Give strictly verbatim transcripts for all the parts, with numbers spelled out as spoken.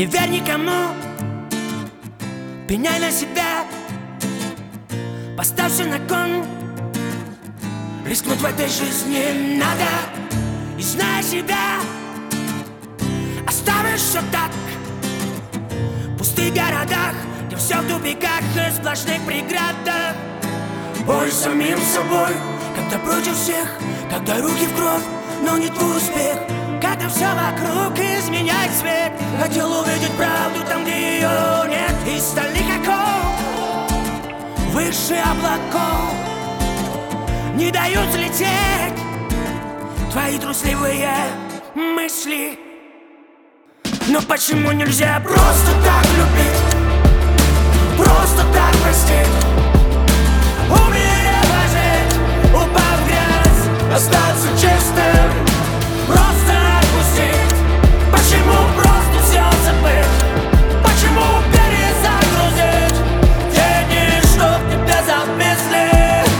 Не верь никому, пеняй на себя, поставься на кон. Рискнуть в этой жизни надо, и знай себя, оставишь все так. В пустых городах, где все в тупиках и сплошных преградах. Бой с самим собой, когда против всех, когда руки в кровь, но не твой успех. Когда все вокруг изменяет цвет, хотел увидеть правду там, где ее нет. Из стальных оков, выше облаков, не дают взлететь твои трусливые мысли. Но почему нельзя просто так любить, просто так простить, умереть, пожить, упав в грязь, остаться чистым, просто отпустить. Почему просто все забыть? Почему перезагрузить те дни, чтоб тебя завезли?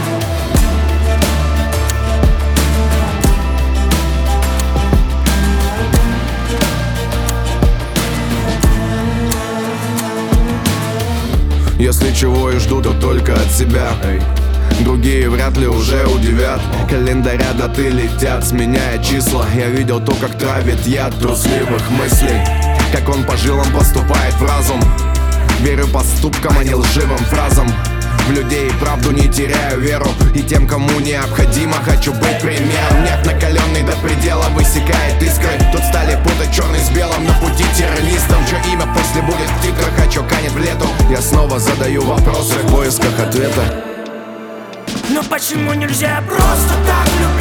Если чего и жду, то только от себя. Другие вряд ли уже удивят. Календаря даты летят, сменяя числа. Я видел то, как травит яд трусливых мыслей, как он по жилам поступает в разум. Верю поступкам, а не лживым фразам. В людей и правду не теряю веру, и тем, кому необходимо, хочу быть примером. Нефть, накаленный до предела, высекает искры. Тут стали путать черный с белым на пути террористам. Чье имя после будет в титрах, а чё канет в лету? Я снова задаю вопросы в поисках ответа. Но почему нельзя просто так любить?